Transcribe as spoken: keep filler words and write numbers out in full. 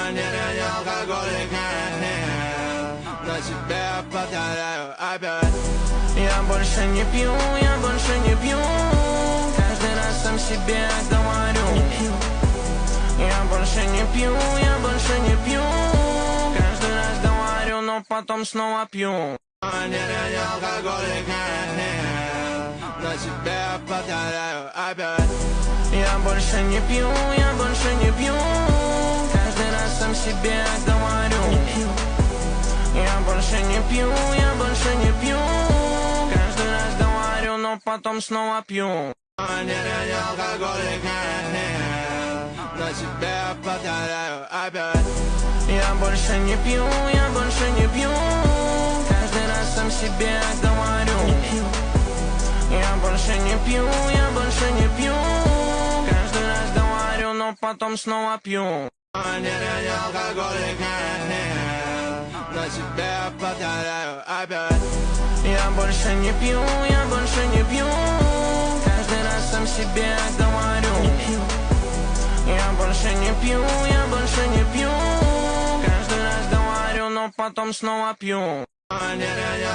Не, я не алкоголик, нет, нет. Но тебе повторяю опять. Я больше не пью, я больше не пью. Каждый раз сам себе говорю. Я больше не пью, я больше не пью. Каждый раз говорю, но потом снова пью. Не, я не алкоголик, нет, нет. Но тебе повторяю опять. Я больше не пью, я больше не пью. Каждый раз сам себе говорю. Я больше не пью, я больше не пью. Каждый раз говорю, но потом снова пью. Не, я не алкоголик, нет, нет. Но тебе повторяю опять. Я больше не пью, я больше не пью. Каждый раз сам себе говорю. Я больше не пью, я больше не пью. Каждый раз говорю, но потом снова пью. Не, я не алкоголик, нет, нет. Но тебе повторяю опять. Я больше не пью, я больше не пью. Каждый раз сам себе говорю. Я больше не пью, я больше не пью. Каждый раз говорю, но потом снова пью. Не, я не